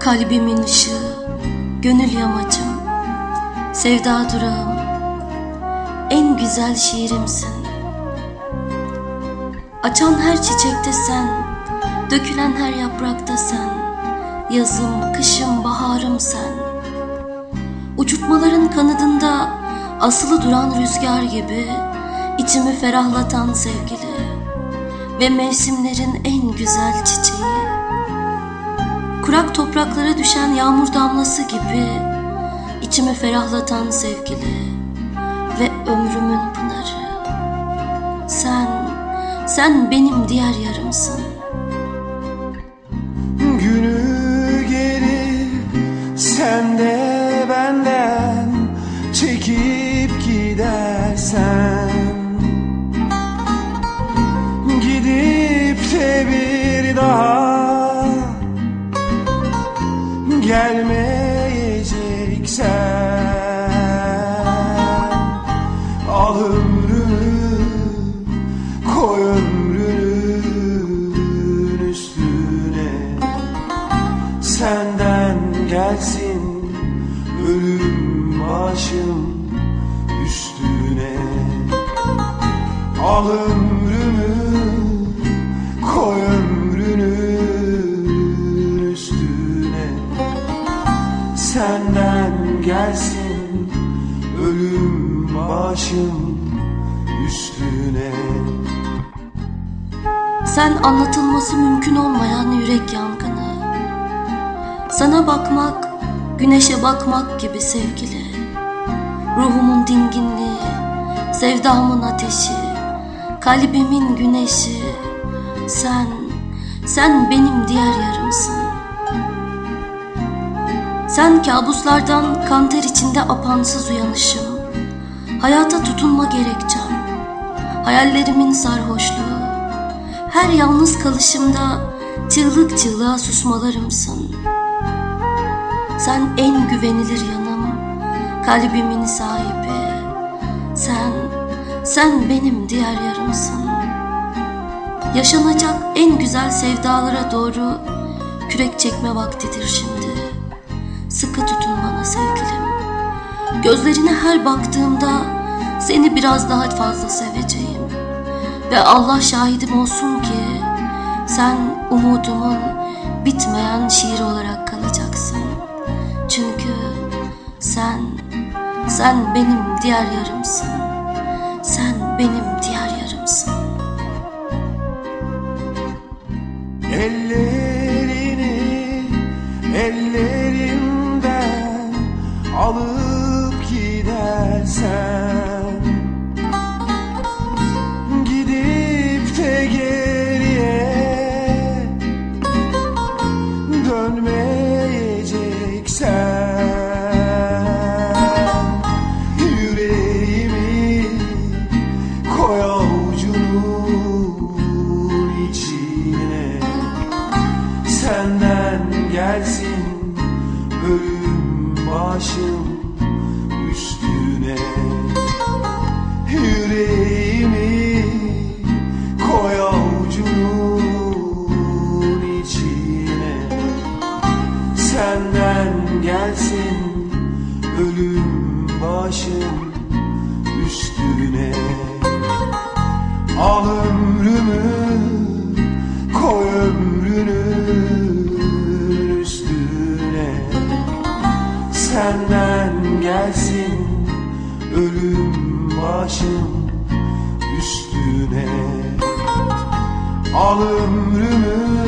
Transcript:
Kalbimin ışığı, gönül yamacım, sevda durağım, en güzel şiirimsin. Açan her çiçekte sen, dökülen her yaprakta sen, yazım, kışım, baharım sen. Uçurtmaların kanadında asılı duran rüzgar gibi, içimi ferahlatan sevgili ve mevsimlerin en güzel çiçeği. Kurak topraklara düşen yağmur damlası gibi, içimi ferahlatan sevgili ve ömrümün pınarı. Sen benim diğer yarımsın. Günü gelir sen de benden çekip gidersen, gidip de bir daha gelmeyeceksen, al ömrümü, koy ömrünün üstüne. Senden gelsin ölüm başım üstüne. Al ömrümü, koy ömrünün üstüne. Senden gelsin ölüm başım üstüne. Sen anlatılması mümkün olmayan yürek yangını. Sana bakmak, güneşe bakmak gibi sevgili. Ruhumun dinginliği, sevdamın ateşi, kalbimin güneşi. Sen benim diğer yarımsın. Sen kabuslardan kanter içinde apansız uyanışım, hayata tutunma gerekçem, hayallerimin sarhoşluğu, her yalnız kalışımda çığlık çığlığa susmalarımsın. Sen en güvenilir yanım, kalbimin sahibi. Sen benim diğer yarımsın. Yaşanacak en güzel sevdalara doğru kürek çekme vaktidir şimdi. Sıkı tutun bana sevgilim. Gözlerine her baktığımda seni biraz daha fazla seveceğim. Ve Allah şahidim olsun ki sen umudumun bitmeyen şiiri olarak kalacaksın. Çünkü sen benim diğer yarımsın. Sen benim diğer yarımsın. Ellerini ellerimden alıp gidersen, gidip de geriye dönmeyeceksen, yüreğimi koy avucunun içine. Senden gelsin ölüm başım üstüne. Yüreğimi koy avucunun içine. Senden gelsin ölüm başım üstüne. Al ömrümü, koy ömrünün üstüne. Senden gelsin ölüm başım üstüne. Al ömrümü,